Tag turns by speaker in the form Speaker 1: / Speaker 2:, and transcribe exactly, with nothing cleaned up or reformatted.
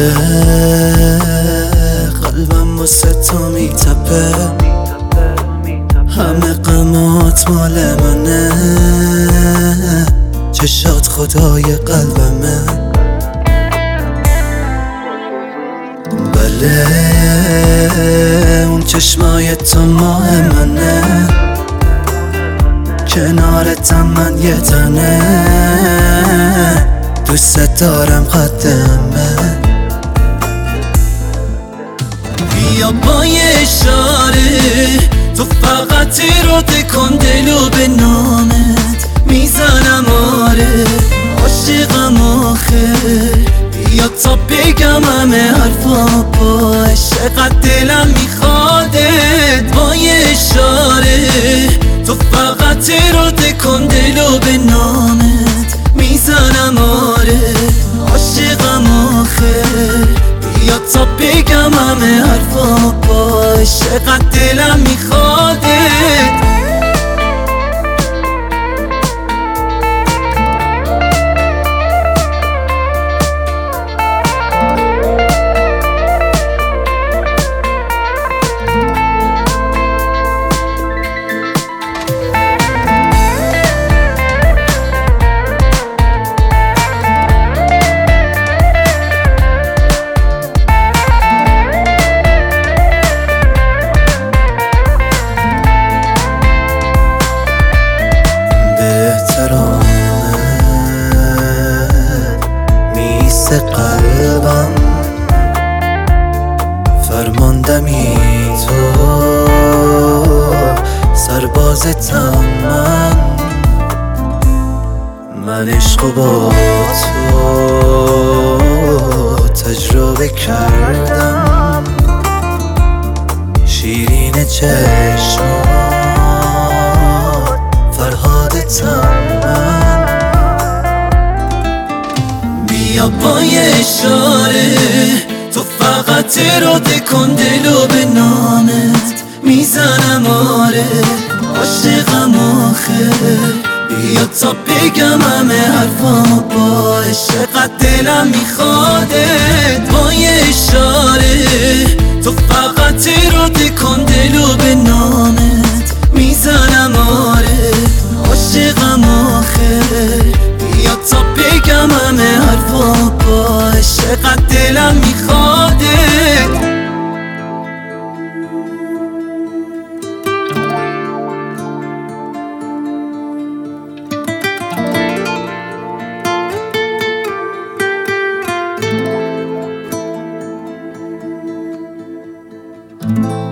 Speaker 1: بله قلبم واسه تو میتپه، همه غمات مال منه، چشات خدای قلبمه. بله اون چشمای تو ماه منه، کنارتم من یه تنه، دوست دارم قدمه. بیا با یه اشاره تو فقط اراده کن دلو به نامت میزنم، آره عاشقم آخه. بیا تا بگم همه حرفا با عشقت دلم میخوادت. با یه اشاره تو فقط اراده کن دلو به نامت میزنم، آره عاشقم آخه. بیا تا بگم همه حرفا با عشقت دلم میخوادت. قلبم فرماندمی تو، سربازتم من، من عشقو با تو تجربه کردم. شیرین چشمات فرهادتم من. بیا با یه اشاره تو فقط اراده کن دلو به نامت میزنم، آره عاشقم آخه. بیا تا بگم همه حرفا با عشقت دلم میخوادت. با یه اشاره تو فقط اراده کن دلو به نامت میزنم، آره عاشقم آخه. بیا تا بگم همه حرفا با عشقت دلم میخوادت.
Speaker 2: thank you